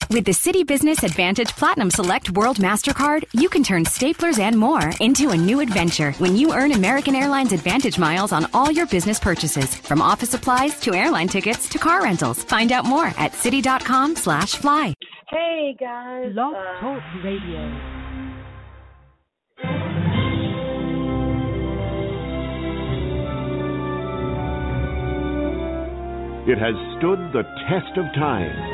With the Citi Business Advantage Platinum Select World MasterCard, you can turn staplers and more into a new adventure when you earn American Airlines Advantage miles on all your business purchases, from office supplies to airline tickets to car rentals. Find out more at citi.com/fly. Hey, guys. Blog Talk Radio. It has stood the test of time.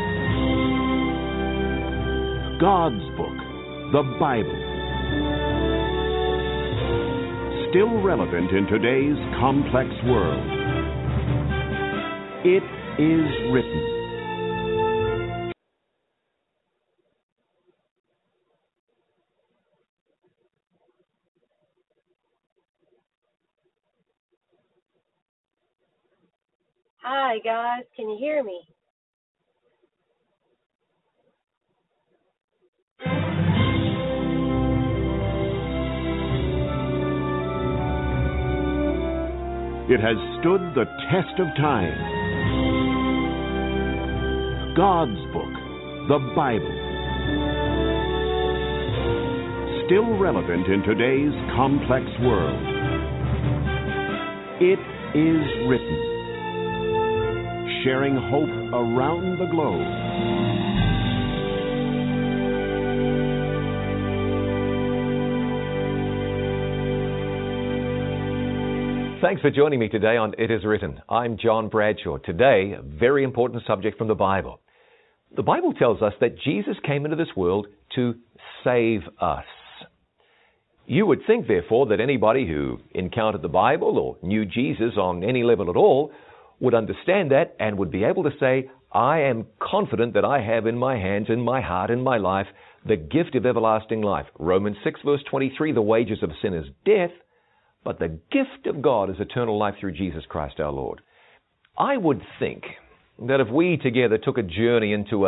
God's book, the Bible. Still relevant in today's complex world. It is written. Hi, guys. Can you hear me? It has stood the test of time. God's book, the Bible. Still relevant in today's complex world. It is written. Sharing hope around the globe. Thanks for joining me today on It Is Written. I'm John Bradshaw. Today, a very important subject from the Bible. The Bible tells us that Jesus came into this world to save us. You would think, therefore, that anybody who encountered the Bible or knew Jesus on any level at all would understand that and would be able to say, I am confident that I have in my hands, in my heart, in my life, the gift of everlasting life. Romans 6 verse 23, the wages of sin is death, but the gift of God is eternal life through Jesus Christ our Lord. I would think that if we together took a journey into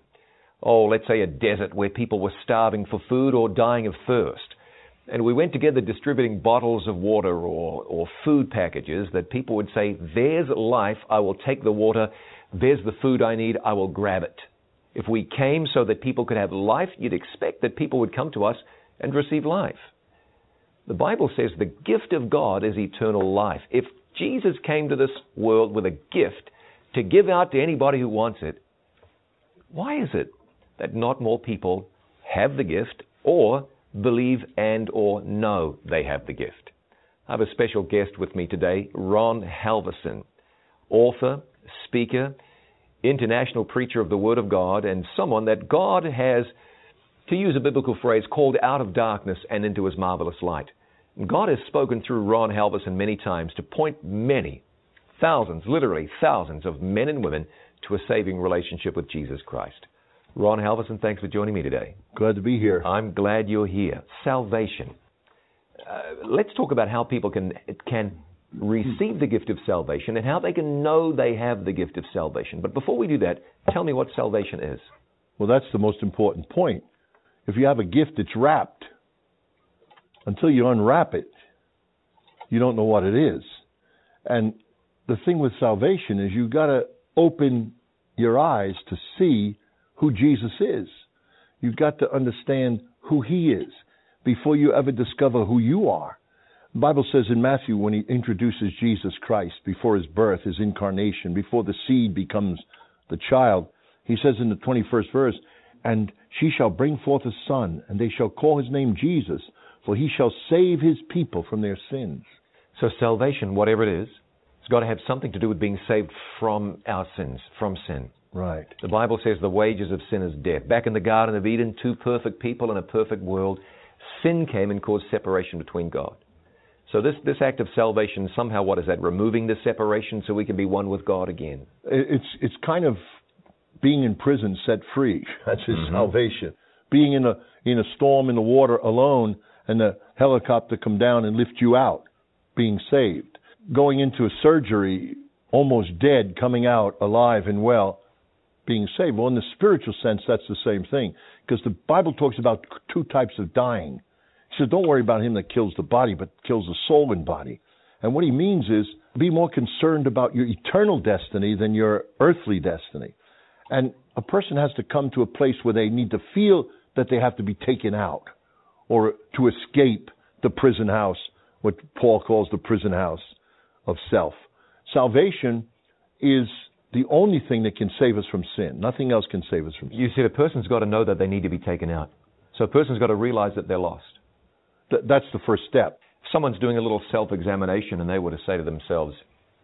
let's say a desert where people were starving for food or dying of thirst, and we went together distributing bottles of water or food packages, that people would say, there's life, I will take the water, there's the food I need, I will grab it. If we came so that people could have life, you'd expect that people would come to us and receive life. The Bible says the gift of God is eternal life. If Jesus came to this world with a gift to give out to anybody who wants it, why is it that not more people have the gift or believe and or know they have the gift? I have a special guest with me today, Ron Halverson, author, speaker, international preacher of the Word of God, and someone that God has, to use a biblical phrase, called out of darkness and into His marvelous light. God has spoken through Ron Halverson many times to point many, thousands, literally thousands of men and women to a saving relationship with Jesus Christ. Ron Halverson, thanks for joining me today. Glad to be here. I'm glad you're here. Salvation. Let's talk about how people can receive the gift of salvation and how they can know they have the gift of salvation. But before we do that, tell me what salvation is. Well, that's the most important point. If you have a gift, it's wrapped. Until you unwrap it, you don't know what it is. And the thing with salvation is you've got to open your eyes to see who Jesus is. You've got to understand who He is before you ever discover who you are. The Bible says in Matthew, when He introduces Jesus Christ before His birth, His incarnation, before the seed becomes the child, He says in the 21st verse, and she shall bring forth a son, and they shall call His name Jesus, for He shall save His people from their sins. So salvation, whatever it is, it's got to have something to do with being saved from our sins, from sin. Right. The Bible says the wages of sin is death. Back in the Garden of Eden, two perfect people in a perfect world, sin came and caused separation between God. So this act of salvation, somehow, what is that? Removing the separation so we can be one with God again. It's kind of being in prison set free. That's His salvation. Being in a storm in the water alone, and the helicopter come down and lift you out, being saved. Going into a surgery, almost dead, coming out alive and well, being saved. Well, in the spiritual sense, that's the same thing, because the Bible talks about two types of dying. He says, don't worry about him that kills the body, but kills the soul and body. And what he means is, be more concerned about your eternal destiny than your earthly destiny. And a person has to come to a place where they need to feel that they have to be taken out or to escape the prison house, what Paul calls the prison house of self. Salvation is the only thing that can save us from sin. Nothing else can save us from sin. You see, a person's got to know that they need to be taken out. So a person's got to realize that they're lost. That's the first step. If someone's doing a little self-examination and they were to say to themselves,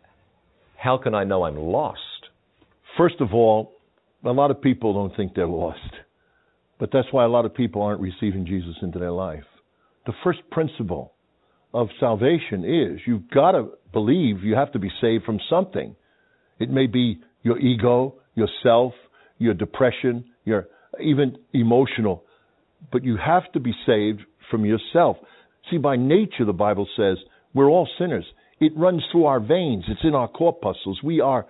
how can I know I'm lost? First of all, a lot of people don't think they're lost. But that's why a lot of people aren't receiving Jesus into their life. The first principle of salvation is you've got to believe you have to be saved from something. It may be your ego, yourself, your depression, your even emotional. But you have to be saved from yourself. See, by nature, the Bible says, we're all sinners. It runs through our veins. It's in our corpuscles.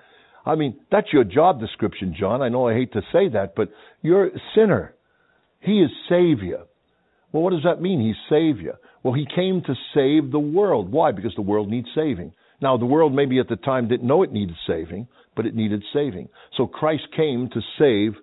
That's your job description, John. I know I hate to say that, but you're a sinner. He is Savior. Well, what does that mean? He's Savior. Well, He came to save the world. Why? Because the world needs saving. Now, the world maybe at the time didn't know it needed saving, but it needed saving. So Christ came to save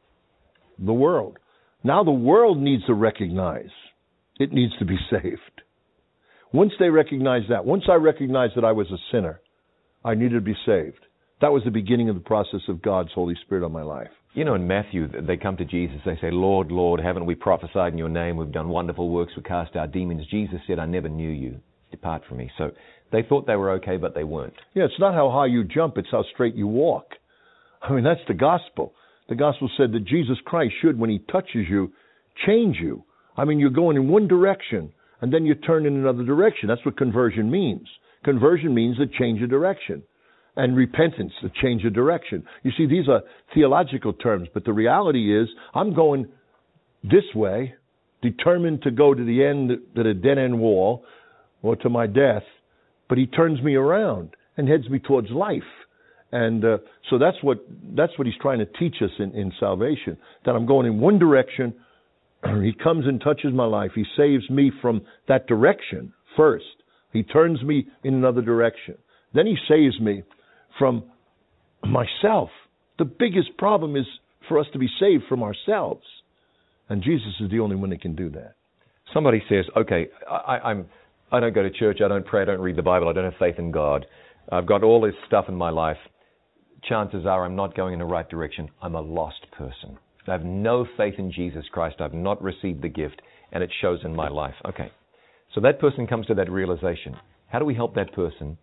the world. Now the world needs to recognize it needs to be saved. Once they recognize that, once I recognized that I was a sinner, I needed to be saved. That was the beginning of the process of God's Holy Spirit on my life. You know, in Matthew, they come to Jesus. They say, Lord, Lord, haven't we prophesied in your name? We've done wonderful works. We cast out demons. Jesus said, I never knew you. Depart from me. So they thought they were okay, but they weren't. Yeah, it's not how high you jump. It's how straight you walk. That's the gospel. The gospel said that Jesus Christ should, when He touches you, change you. You're going in one direction, and then you turn in another direction. That's what conversion means. Conversion means a change of direction. And repentance, a change of direction. You see, these are theological terms, but the reality is I'm going this way, determined to go to the end, to the dead-end wall, or to my death, but He turns me around and heads me towards life. And so that's what He's trying to teach us in salvation, that I'm going in one direction. He comes and touches my life. He saves me from that direction first. He turns me in another direction. Then He saves me from myself. The biggest problem is for us to be saved from ourselves. And Jesus is the only one that can do that. Somebody says, okay, I don't go to church, I don't pray, I don't read the Bible, I don't have faith in God. I've got all this stuff in my life. Chances are I'm not going in the right direction. I'm a lost person. I have no faith in Jesus Christ. I've not received the gift, and it shows in my life. Okay, so that person comes to that realization. How do we help that person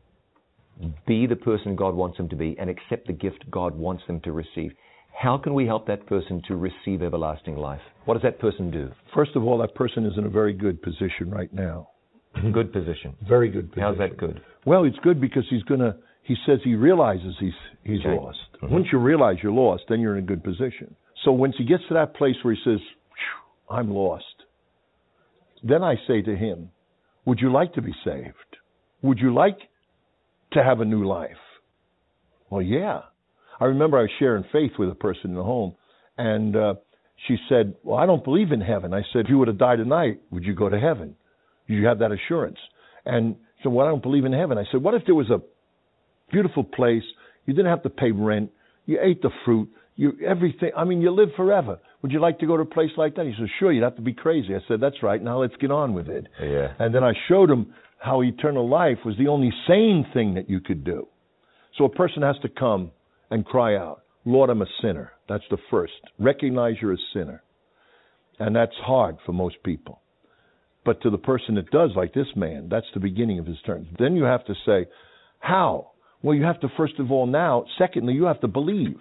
be the person God wants them to be and accept the gift God wants them to receive? How can we help that person to receive everlasting life? What does that person do? First of all, that person is in a very good position right now. Good position. Very good position. How's that good? Well, it's good because he says he realizes he's okay. lost. Mm-hmm. Once you realize you're lost, then you're in a good position. So once he gets to that place where he says, I'm lost, then I say to him, would you like to be saved? Would you like to have a new life? Well, yeah. I remember I was sharing faith with a person in the home, and she said, well, I don't believe in heaven. I said, if you were to die tonight, would you go to heaven? You have that assurance. And she said, well, I don't believe in heaven. I said, what if there was a beautiful place, you didn't have to pay rent, you ate the fruit, everything, you live forever. Would you like to go to a place like that? He said, sure, you'd have to be crazy. I said, that's right, now let's get on with it. Yeah. And then I showed him how eternal life was the only sane thing that you could do. So a person has to come and cry out, Lord, I'm a sinner. That's the first. Recognize you're a sinner. And that's hard for most people. But to the person that does, like this man, that's the beginning of his turn. Then you have to say, how? Well, you have to first of all now, secondly, you have to believe.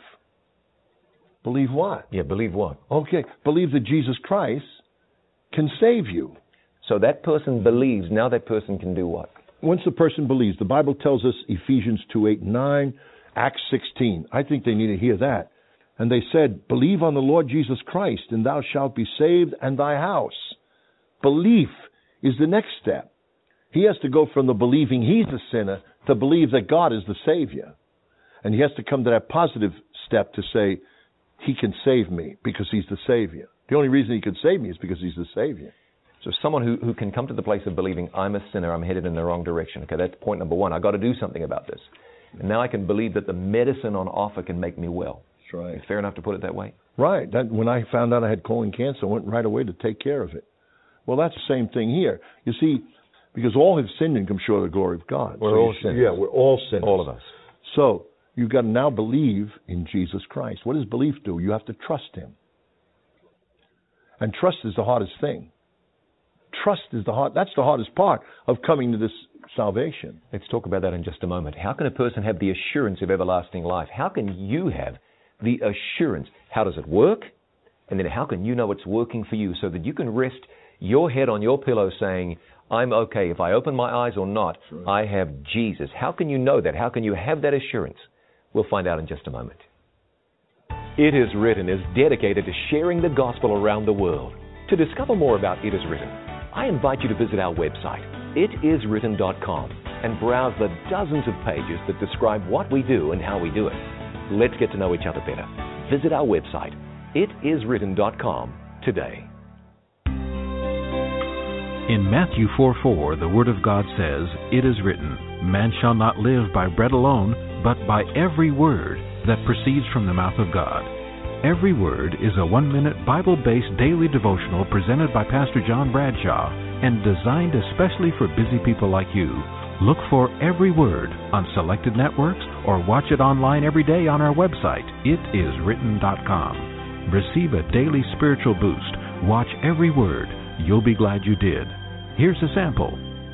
Believe what? Yeah, believe what? Okay, believe that Jesus Christ can save you. So that person believes, now that person can do what? Once the person believes, the Bible tells us Ephesians 2:8-9, Acts 16. I think they need to hear that. And they said, believe on the Lord Jesus Christ, and thou shalt be saved and thy house. Belief is the next step. He has to go from the believing he's a sinner to believe that God is the Savior. And he has to come to that positive step to say, he can save me because he's the Savior. The only reason he can save me is because he's the Savior. So someone who can come to the place of believing, I'm a sinner, I'm headed in the wrong direction. Okay, that's point number one. I've got to do something about this. And now I can believe that the medicine on offer can make me well. That's right. It's fair enough to put it that way? Right. When I found out I had colon cancer, I went right away to take care of it. Well, that's the same thing here. You see, because all have sinned and come short of the glory of God. We're all sinners. Yeah, we're all sinners. All of us. So you've got to now believe in Jesus Christ. What does belief do? You have to trust Him. And trust is the hardest thing. Trust is that's the hardest part of coming to this salvation. Let's talk about that in just a moment. How can a person have the assurance of everlasting life? How can you have the assurance? How does it work? And then how can you know it's working for you so that you can rest your head on your pillow saying, I'm okay. If I open my eyes or not, I have Jesus. How can you know that? How can you have that assurance? We'll find out in just a moment. It Is Written is dedicated to sharing the gospel around the world. To discover more about It Is Written, I invite you to visit our website, itiswritten.com, and browse the dozens of pages that describe what we do and how we do it. Let's get to know each other better. Visit our website, itiswritten.com, today. In Matthew 4:4, the Word of God says, It is written, Man shall not live by bread alone, but by every word that proceeds from the mouth of God. Every Word is a 1-minute Bible-based daily devotional presented by Pastor John Bradshaw and designed especially for busy people like you. Look for Every Word on selected networks or watch it online every day on our website, itiswritten.com. Receive a daily spiritual boost. Watch Every Word. You'll be glad you did. Here's a sample.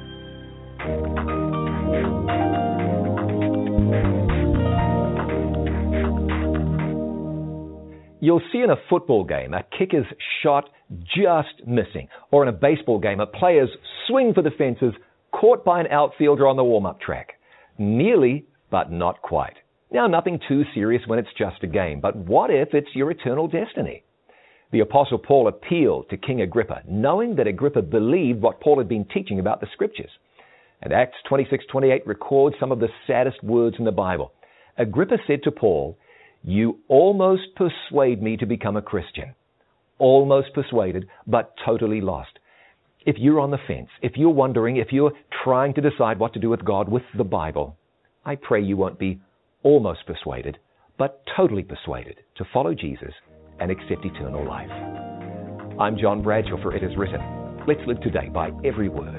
You'll see in a football game a kicker's shot just missing, or in a baseball game a player's swing for the fences caught by an outfielder on the warm-up track. Nearly, but not quite. Now, nothing too serious when it's just a game, but what if it's your eternal destiny? The Apostle Paul appealed to King Agrippa, knowing that Agrippa believed what Paul had been teaching about the Scriptures. And Acts 26:28 records some of the saddest words in the Bible. Agrippa said to Paul, You almost persuade me to become a Christian. Almost persuaded, but totally lost. If you're on the fence, if you're wondering, if you're trying to decide what to do with God, with the Bible, I pray you won't be almost persuaded, but totally persuaded to follow Jesus and accept eternal life. I'm John Bradshaw for It Is Written. Let's live today by every word.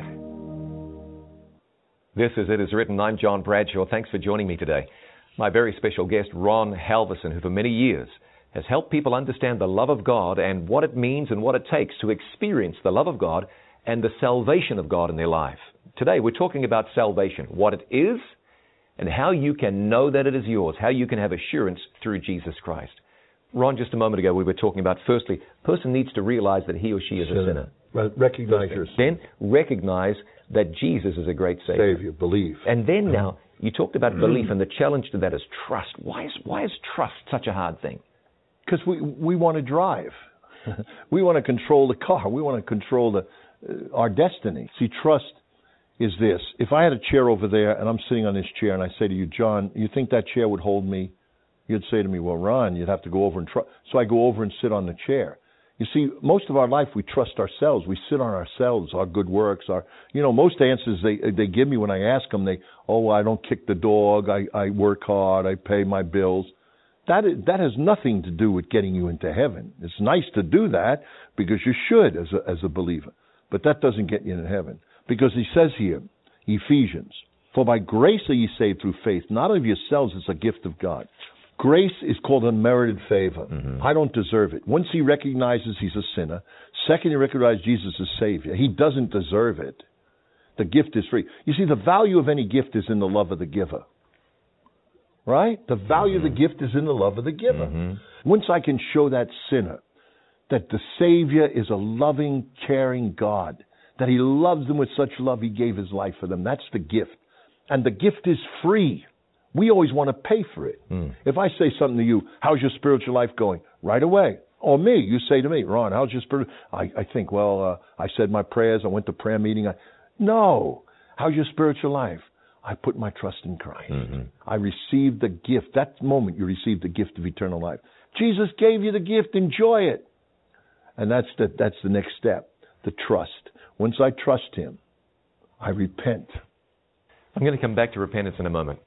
This is It Is Written. I'm John Bradshaw. Thanks for joining me today. My very special guest, Ron Halverson, who for many years has helped people understand the love of God and what it means and what it takes to experience the love of God and the salvation of God in their life. Today we're talking about salvation, what it is and how you can know that it is yours, how you can have assurance through Jesus Christ. Ron, just a moment ago we were talking about, firstly, a person needs to realize that he or she is a sinner. Recognize your sin. Then recognize that Jesus is a great Savior. Believe. And then now, you talked about belief, and the challenge to that is trust. Why is trust such a hard thing? Because we want to drive. We want to control the car. We want to control our destiny. See, trust is this. If I had a chair over there, and I'm sitting on this chair, and I say to you, John, you think that chair would hold me? You'd say to me, well, Ron, you'd have to go over and trust. So I go over and sit on the chair. You see, most of our life we trust ourselves. We sit on ourselves, our good works. Most answers they give me when I ask them, I don't kick the dog, I work hard, I pay my bills. That has nothing to do with getting you into heaven. It's nice to do that because you should as a believer, but that doesn't get you into heaven. Because he says here, Ephesians, for by grace are ye saved through faith, not of yourselves, it's a gift of God. Grace is called unmerited favor. Mm-hmm. I don't deserve it. Once he recognizes he's a sinner, second, he recognizes Jesus as Savior. He doesn't deserve it. The gift is free. You see, the value of any gift is in the love of the giver. Right? The value of the gift is in the love of the giver. Mm-hmm. Once I can show that sinner that the Savior is a loving, caring God, that he loves them with such love he gave his life for them, that's the gift. And the gift is free. We always want to pay for it. If I say something to you, how's your spiritual life going? Right away. Or me, you say to me, Ron, how's your spiritual life? I think, I said my prayers, I went to prayer meeting. No. How's your spiritual life? I put my trust in Christ. Mm-hmm. I received the gift. That moment you received the gift of eternal life. Jesus gave you the gift. Enjoy it. And that's the next step, the trust. Once I trust him, I repent. I'm going to come back to repentance in a moment.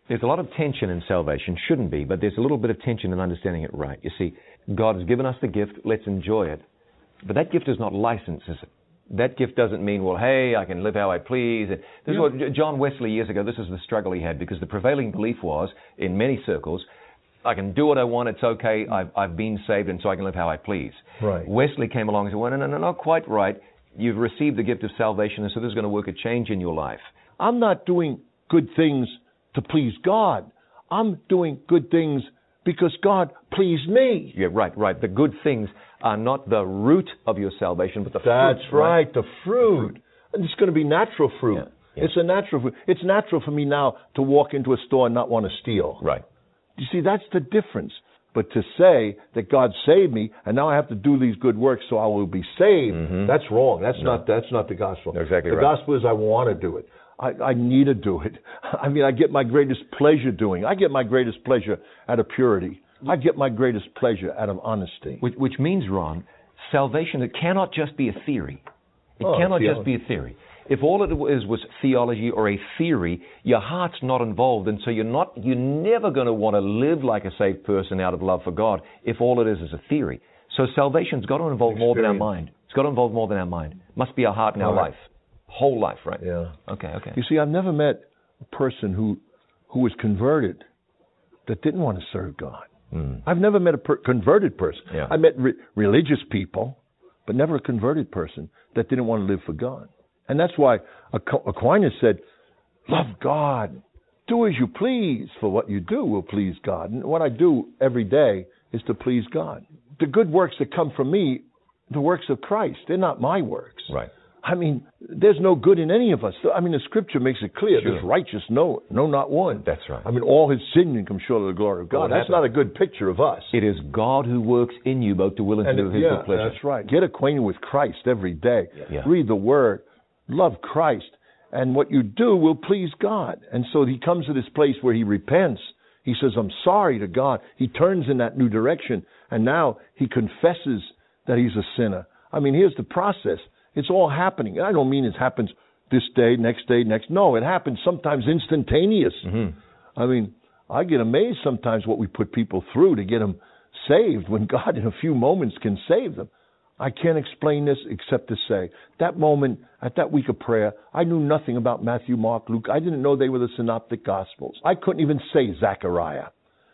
There's a lot of tension in salvation. Shouldn't be, but there's a little bit of tension in understanding it right. You see, God has given us the gift. Let's enjoy it. But that gift is not license, is it? That gift doesn't mean, well, hey, I can live how I please. This is what John Wesley years ago, this is the struggle he had, because the prevailing belief was, in many circles, I can do what I want, it's okay, I've been saved, and so I can live how I please. Right. Wesley came along and said, well, no, not quite right. You've received the gift of salvation, and so this is going to work a change in your life. I'm not doing good things to please God. I'm doing good things because God pleased me. Yeah, right. The good things are not the root of your salvation, but the fruit. That's right, the fruit. And it's going to be natural fruit. Yeah. It's a natural fruit. It's natural for me now to walk into a store and not want to steal. Right. You see, that's the difference. But to say that God saved me and now I have to do these good works so I will be saved, that's wrong. That's not the gospel. Exactly the right. gospel is I want to do it. I need to do it. I mean, I get my greatest pleasure doing it. I get my greatest pleasure out of purity. I get my greatest pleasure out of honesty. Which means, Ron, salvation, it cannot just be a theory. It cannot just be a theory. If all it was theology or a theory, your heart's not involved, and so you're never going to want to live like a saved person out of love for God if all it is a theory. So salvation's got to involve more than our mind. It's got to involve more than our mind. It must be our heart and our life. Whole life, right? Yeah. Okay. You see, I've never met a person who was converted that didn't want to serve God. I've never met a converted person. Yeah. I met religious people, but never a converted person that didn't want to live for God. And that's why Aquinas said, love God. Do as you please, for what you do will please God. And what I do every day is to please God. The good works that come from me, the works of Christ, they're not my works. Right. I mean, there's no good in any of us. I mean, the Scripture makes it clear. Sure. There's righteous, no, not one. That's right. I mean, all has sinned and come short of the glory of God. That's not a good picture of us. It is God who works in you both to will and to do His good pleasure. That's right. Get acquainted with Christ every day. Yeah. Read the Word. Love Christ. And what you do will please God. And so he comes to this place where he repents. He says, I'm sorry to God. He turns in that new direction. And now he confesses that he's a sinner. I mean, here's the process. It's all happening. I don't mean it happens this day, next. No, it happens sometimes instantaneous. I mean, I get amazed sometimes what we put people through to get them saved when God in a few moments can save them. I can't explain this except to say, that moment, at that week of prayer, I knew nothing about Matthew, Mark, Luke. I didn't know they were the synoptic gospels. I couldn't even say Zechariah.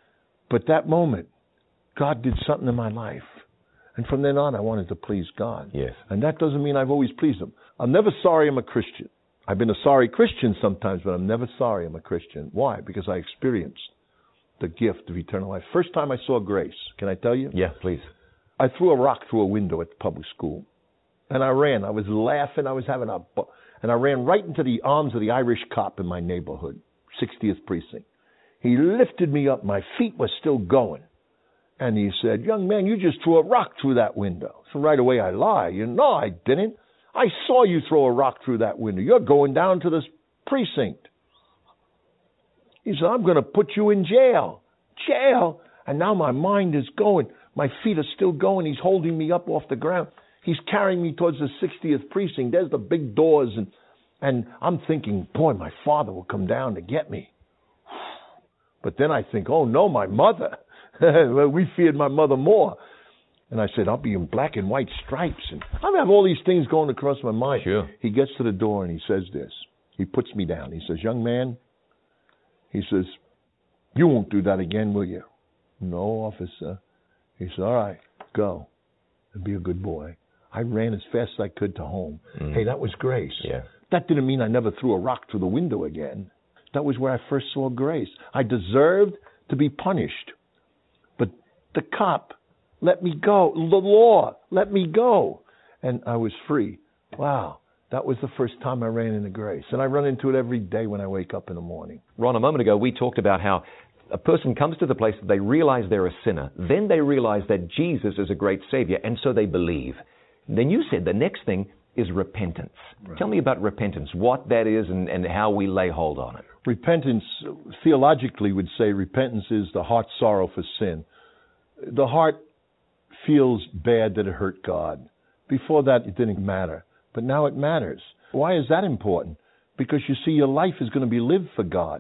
But that moment, God did something in my life. And from then on, I wanted to please God. Yes. And that doesn't mean I've always pleased Him. I'm never sorry I'm a Christian. I've been a sorry Christian sometimes, but I'm never sorry I'm a Christian. Why? Because I experienced the gift of eternal life. First time I saw grace, can I tell you? Yeah, please. I threw a rock through a window at the public school. And I ran. I was laughing. I was having and I ran right into the arms of the Irish cop in my neighborhood, 60th precinct. He lifted me up. My feet were still going. And he said, young man, you just threw a rock through that window. So right away I lie. No, I didn't. I saw you throw a rock through that window. You're going down to this precinct. He said, I'm going to put you in jail. Jail? And now my mind is going. My feet are still going. He's holding me up off the ground. He's carrying me towards the 60th precinct. There's the big doors. And I'm thinking, boy, my father will come down to get me. But then I think, oh, no, my mother. We feared my mother more. And I said, I'll be in black and white stripes. And I have all these things going across my mind. Sure. He gets to the door and he says this. He puts me down. He says, young man, he says, you won't do that again, will you? No, officer. He said, all right, go and be a good boy. I ran as fast as I could to home. Hey, that was grace. Yeah. That didn't mean I never threw a rock through the window again. That was where I first saw grace. I deserved to be punished. But the cop let me go. The law let me go. And I was free. Wow. That was the first time I ran into grace. And I run into it every day when I wake up in the morning. Ron, a moment ago we talked about how a person comes to the place that they realize they're a sinner. Then they realize that Jesus is a great Savior, and so they believe. Then you said the next thing is repentance. Right. Tell me about repentance, what that is and how we lay hold on it. Repentance, theologically, would say repentance is the heart's sorrow for sin. The heart feels bad that it hurt God. Before that, it didn't matter. But now it matters. Why is that important? Because you see, your life is going to be lived for God.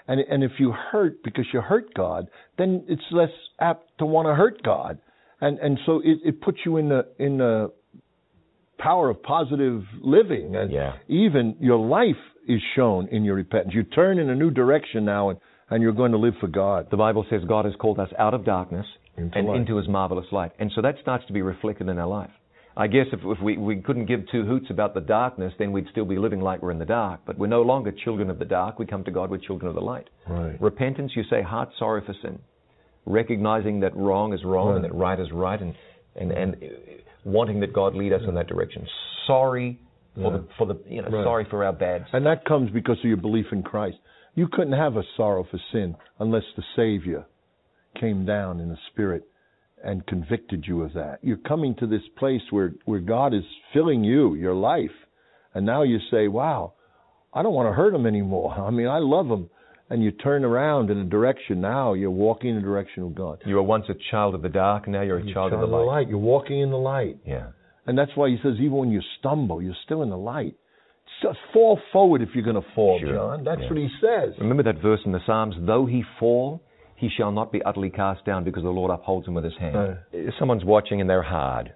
And if you hurt because you hurt God, then it's less apt to want to hurt God. And so it puts you in the power of positive living. And even your life is shown in your repentance. You turn in a new direction now, and you're going to live for God. The Bible says God has called us out of darkness into His marvelous light. And so that starts to be reflected in our life. I guess if we couldn't give two hoots about the darkness, then we'd still be living like we're in the dark. But we're no longer children of the dark. We come to God, we're children of the light. Right. Repentance, you say, heart sorrow for sin. Recognizing that wrong is wrong and that right is right, and wanting that God lead us in that direction. Sorry sorry for our bad sin. And that comes because of your belief in Christ. You couldn't have a sorrow for sin unless the Savior came down in the Spirit and convicted you of that. You're coming to this place where God is filling your life. And now you say, wow, I don't want to hurt Him anymore. I mean, I love Him. And you turn around in a direction. Now you're walking in the direction of God. You were once a child of the dark, and now you're a child of the light. You're walking in the light. Yeah. And that's why He says, even when you stumble, you're still in the light. Just fall forward if you're going to fall, John. That's what He says. Remember that verse in the Psalms, though he fall, he shall not be utterly cast down because the Lord upholds him with His hand. If someone's watching and they're hard.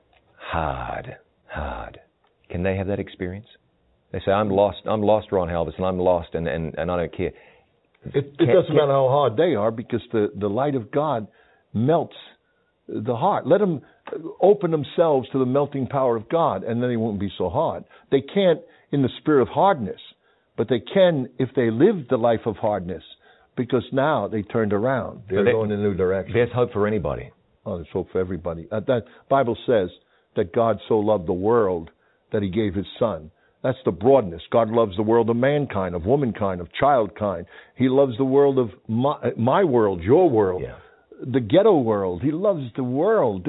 Can they have that experience? They say, I'm lost, Ron Halverson, I'm lost, and I don't care. It doesn't matter how hard they are, because the light of God melts the heart. Let them open themselves to the melting power of God, and then they won't be so hard. They can't in the spirit of hardness, but they can if they live the life of hardness, because now they turned around. They're going in a new direction. There's hope for anybody. Oh, there's hope for everybody. That Bible says that God so loved the world that He gave His Son. That's the broadness. God loves the world of mankind, of womankind, of childkind. He loves the world of my world, your world, the ghetto world. He loves the world.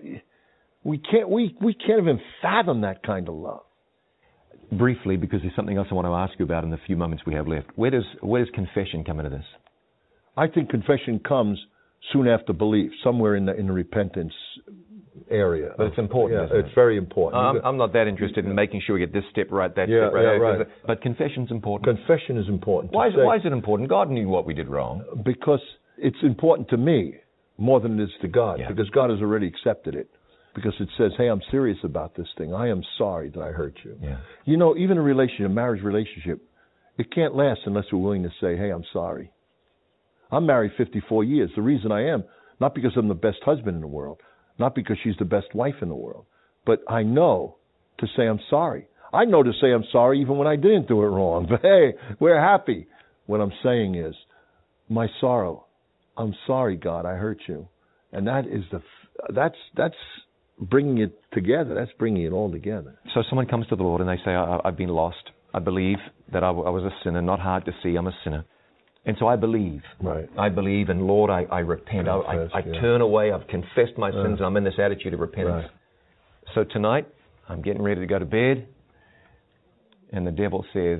We can't even fathom that kind of love. Briefly, because there's something else I want to ask you about in the few moments we have left. Where does confession come into this? I think confession comes soon after belief, somewhere in the repentance area. But it's important, isn't it? It's very important. I'm not that interested in making sure we get this step right, that step right. Right. But confession's important. Confession is important. Why is it important? God knew what we did wrong. Because it's important to me more than it is to God. Yeah. Because God has already accepted it. Because it says, hey, I'm serious about this thing. I am sorry that I hurt you. Yeah. You know, even a marriage relationship, it can't last unless we're willing to say, hey, I'm sorry. I'm married 54 years. The reason I am, not because I'm the best husband in the world, not because she's the best wife in the world, but I know to say I'm sorry. I know to say I'm sorry even when I didn't do it wrong. But hey, we're happy. What I'm saying is, my sorrow, I'm sorry, God, I hurt you. And that is that's bringing it together. That's bringing it all together. So someone comes to the Lord and they say, I've been lost. I believe that I was a sinner, not hard to see. I'm a sinner. And so I believe. Right. I believe, and Lord, I repent. I turn away. I've confessed my sins, and I'm in this attitude of repentance. Right. So tonight, I'm getting ready to go to bed, and the devil says,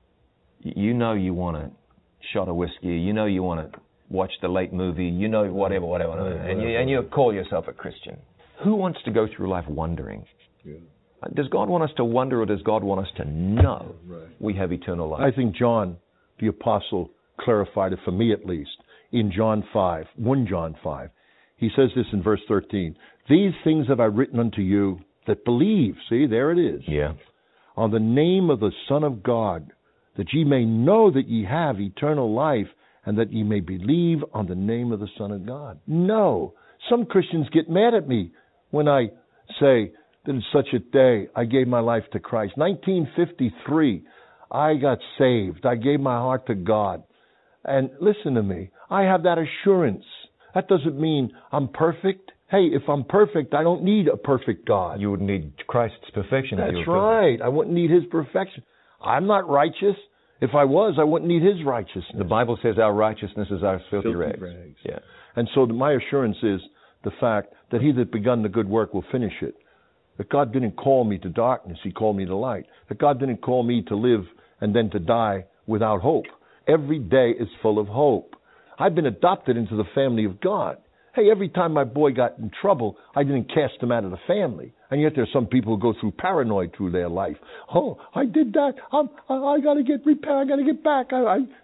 you know you want a shot of whiskey. You know you want to watch the late movie. You know whatever. And you call yourself a Christian. Who wants to go through life wondering? Yeah. Does God want us to wonder, or does God want us to know we have eternal life? I think John, the apostle, clarified it for me at least in 1 John 5. He says this in verse 13. These things have I written unto you that believe. See, there it is. Yeah. On the name of the Son of God, that ye may know that ye have eternal life, and that ye may believe on the name of the Son of God. No. Some Christians get mad at me when I say that it's such a day I gave my life to Christ. 1953, I got saved. I gave my heart to God. And listen to me, I have that assurance. That doesn't mean I'm perfect. Hey, if I'm perfect, I don't need a perfect God. You wouldn't need Christ's perfection. That's right. I wouldn't need His perfection. I'm not righteous. If I was, I wouldn't need His righteousness. The Bible says our righteousness is our filthy rags. Yeah. And so my assurance is the fact that He that begun the good work will finish it. That God didn't call me to darkness. He called me to light. That God didn't call me to live and then to die without hope. Every day is full of hope. I've been adopted into the family of God. Hey, every time my boy got in trouble, I didn't cast him out of the family. And yet there's some people who go through paranoid through their life. Oh, I did that. I got to get repaired. I got to get back.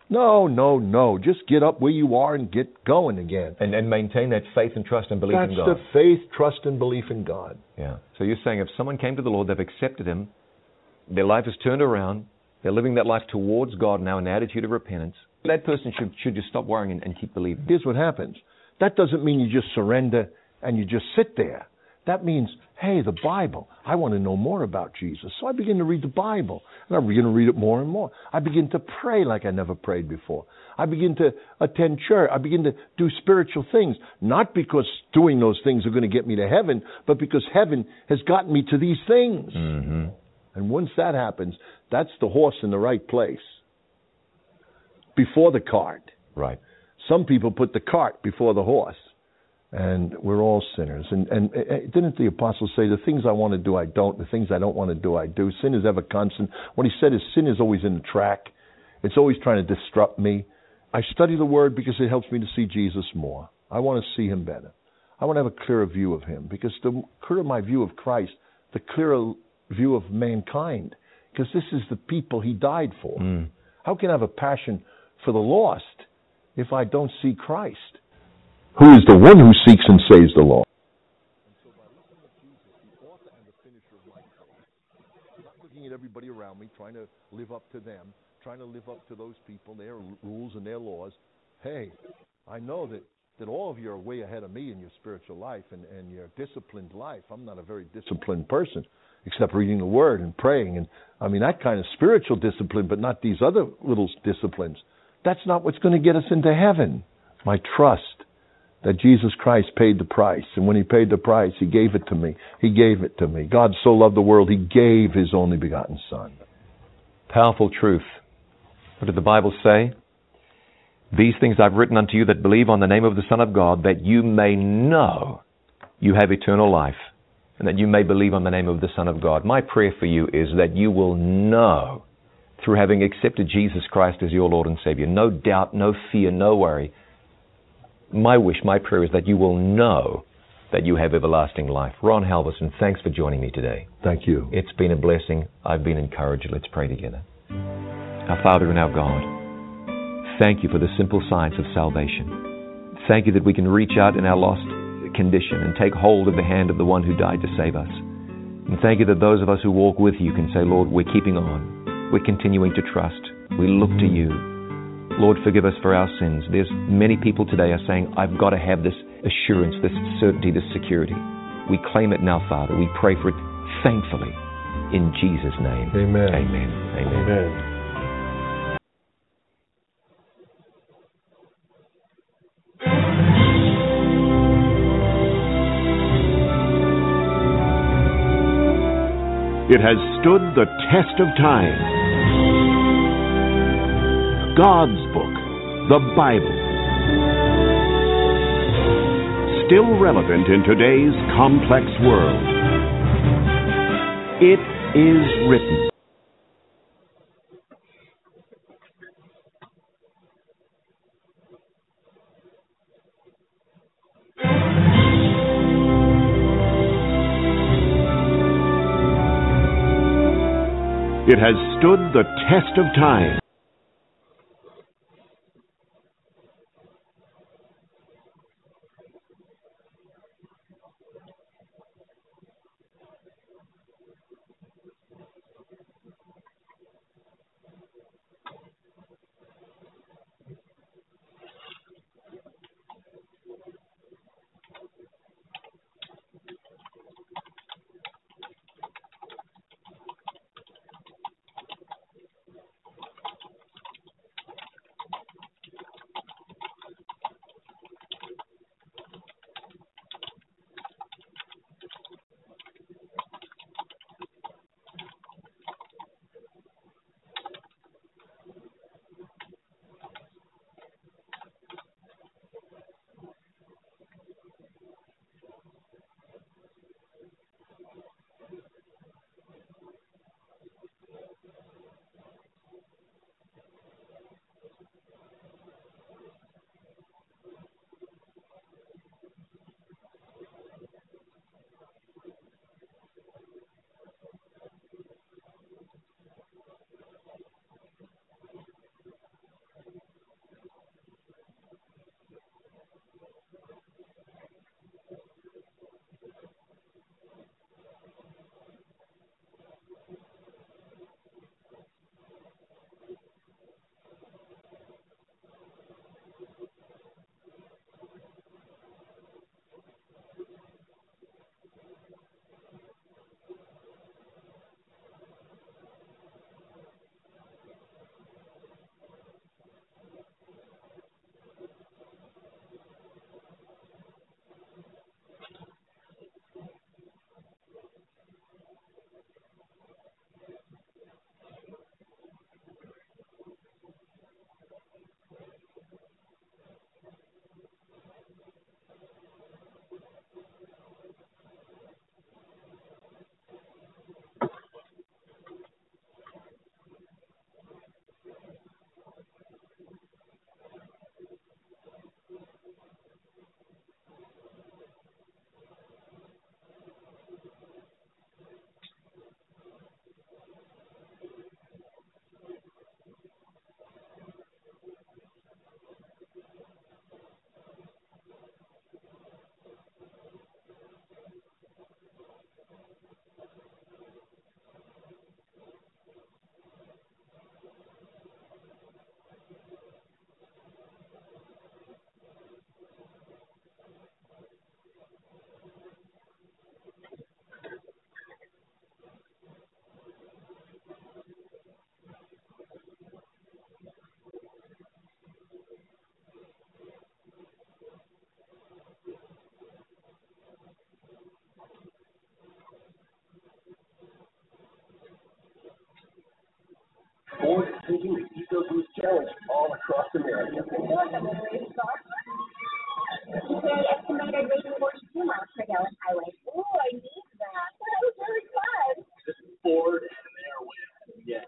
No. Just get up where you are and get going again. And maintain that faith and trust and belief in God. That's the faith, trust, and belief in God. Yeah. So you're saying if someone came to the Lord, they've accepted Him, their life is turned around, they're living that life towards God now in an attitude of repentance, that person should just stop worrying and keep believing. Here's what happens. That doesn't mean you just surrender and you just sit there. That means, hey, the Bible, I want to know more about Jesus. So I begin to read the Bible, and I begin to read it more and more. I begin to pray like I never prayed before. I begin to attend church. I begin to do spiritual things, not because doing those things are going to get me to heaven, but because heaven has gotten me to these things. Mm-hmm. And once that happens, that's the horse in the right place before the cart. Right. Some people put the cart before the horse. And we're all sinners. And didn't the apostle say, the things I want to do, I don't. The things I don't want to do, I do. Sin is ever constant. What he said is sin is always in the track. It's always trying to disrupt me. I study the Word because it helps me to see Jesus more. I want to see Him better. I want to have a clearer view of Him. Because the clearer my view of Christ, the clearer view of mankind. Because this is the people He died for. How can I have a passion for the lost if I don't see Christ? Who is the one who seeks and saves the lost? And so by listening to Jesus, the author and the finisher of my faith, not looking at everybody around me, trying to live up to them, trying to live up to those people, their rules and their laws. Hey, I know that all of you are way ahead of me in your spiritual life and your disciplined life. I'm not a very disciplined person, except reading the Word and praying. And I mean, that kind of spiritual discipline, but not these other little disciplines. That's not what's going to get us into heaven. My trust that Jesus Christ paid the price. And when He paid the price, He gave it to me. He gave it to me. God so loved the world, He gave His only begotten Son. Powerful truth. What did the Bible say? These things I've written unto you that believe on the name of the Son of God, that you may know you have eternal life, and that you may believe on the name of the Son of God. My prayer for you is that you will know, through having accepted Jesus Christ as your Lord and Savior, no doubt, no fear, no worry. My wish, my prayer is that you will know that you have everlasting life. Ron Halverson, thanks for joining me today. Thank you. It's been a blessing. I've been encouraged. Let's pray together. Our Father and our God, thank you for the simple science of salvation. Thank you that we can reach out in our lost condition and take hold of the hand of the one who died to save us. And thank you that those of us who walk with you can say, Lord, we're keeping on. We're continuing to trust. We look to you. Lord, forgive us for our sins. There's many people today are saying, I've got to have this assurance, this certainty, this security. We claim it now, Father. We pray for it thankfully. In Jesus' name. Amen. Amen. Amen. Amen. It has stood the test of time. God's book, the Bible. Still relevant in today's complex world. It is written. It has stood the test of time. taking the Eco Boost Challenge all across America. I feel like I'm in a race car. Today, estimated rating 42 miles per gallon highway. Ooh, I need that. That was really fun. This is Ford and their win. Yeah.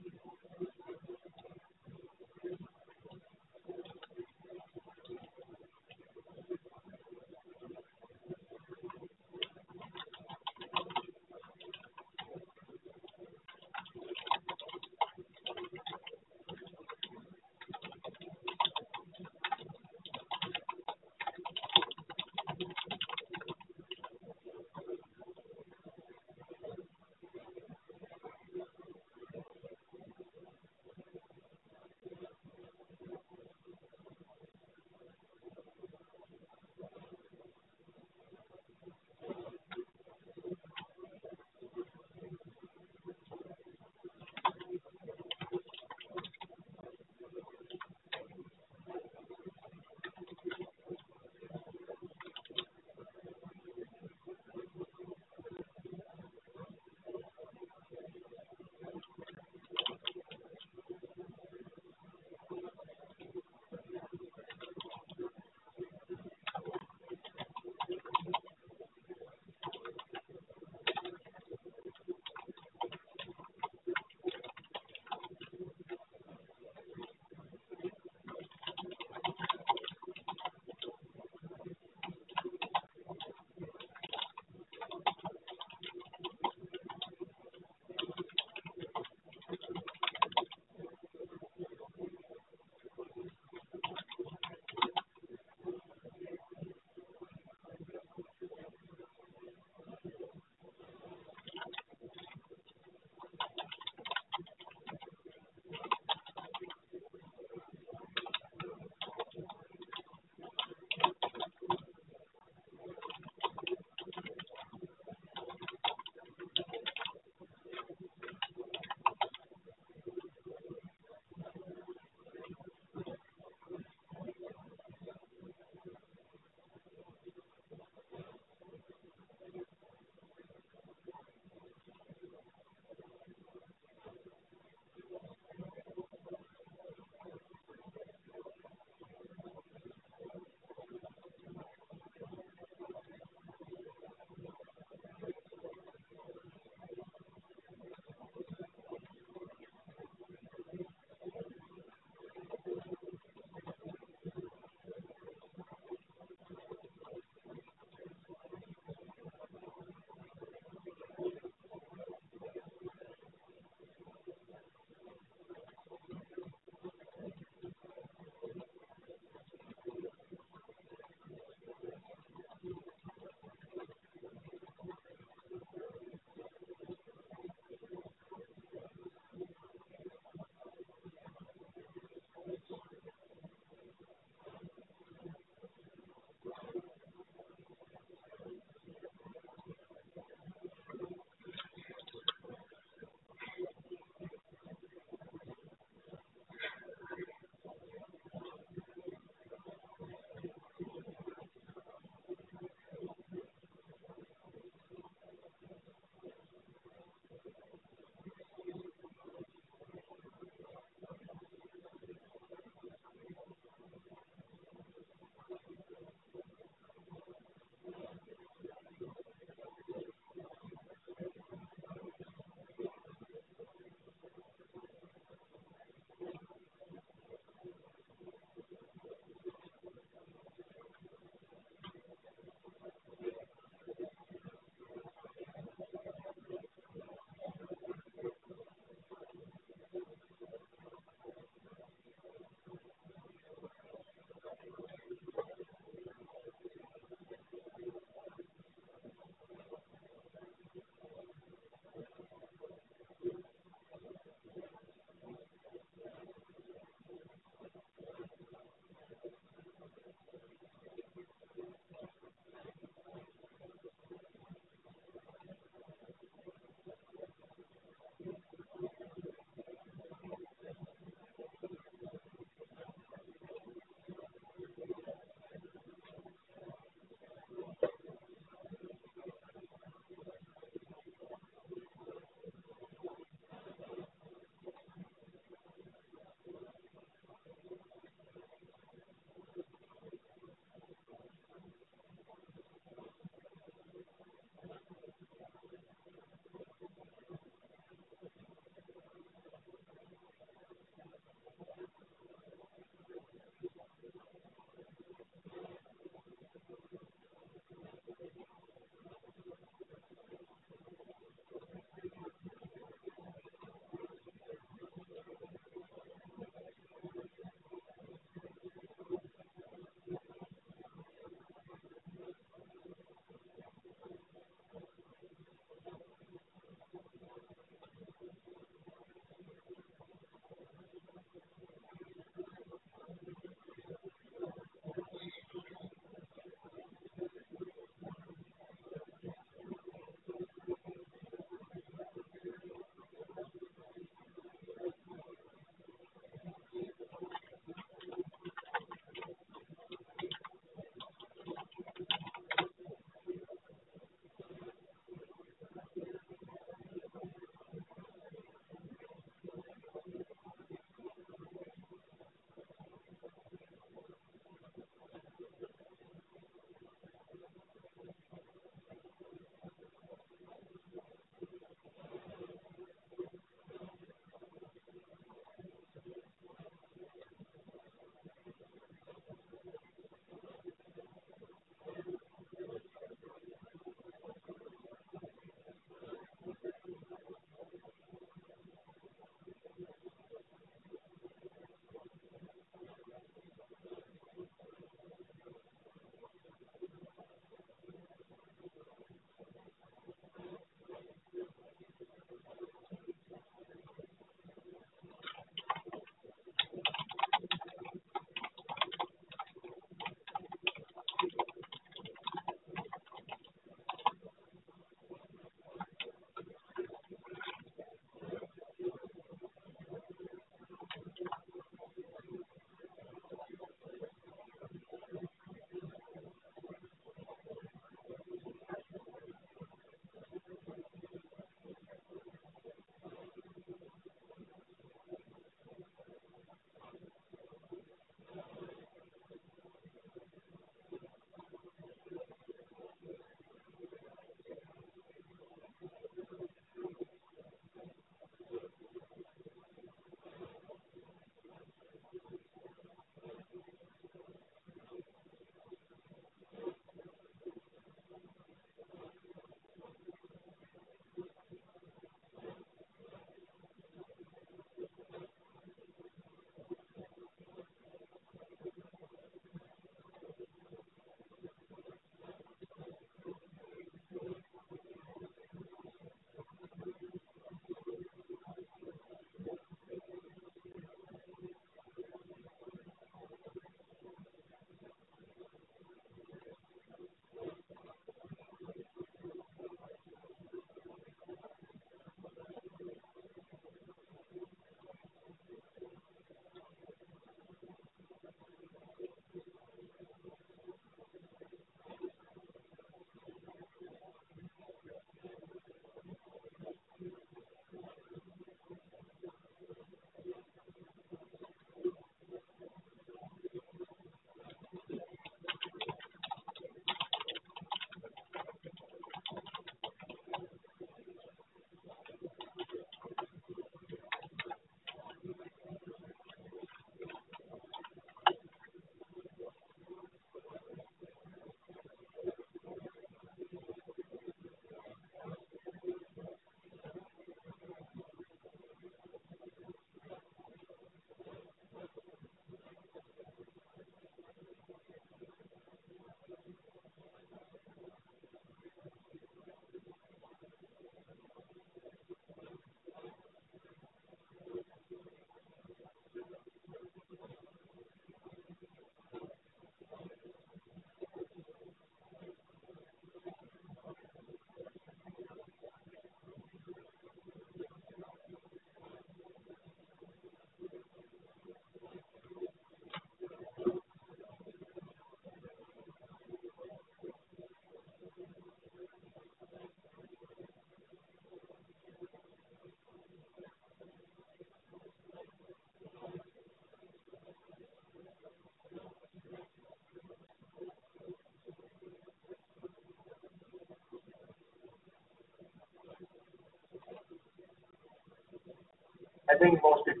I think most people.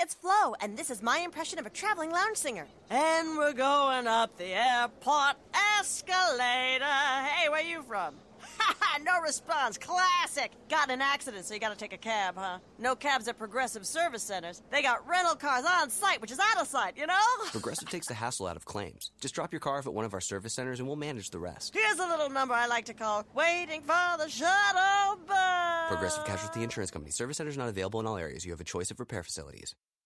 it's Flo, and this is my impression of a traveling lounge singer. And we're going up the airport escalator. Hey, where you from? No response. Classic. Got in an accident, so you gotta take a cab, huh? No cabs at Progressive Service Centers. They got rental cars on site, which is out of sight, you know? Progressive takes the hassle out of claims. Just drop your car off at one of our service centers and we'll manage the rest. Here's a little number I like to call Waiting for the Shuttle Bus. Progressive Casualty Insurance Company. Service centers not available in all areas. You have a choice of repair facilities.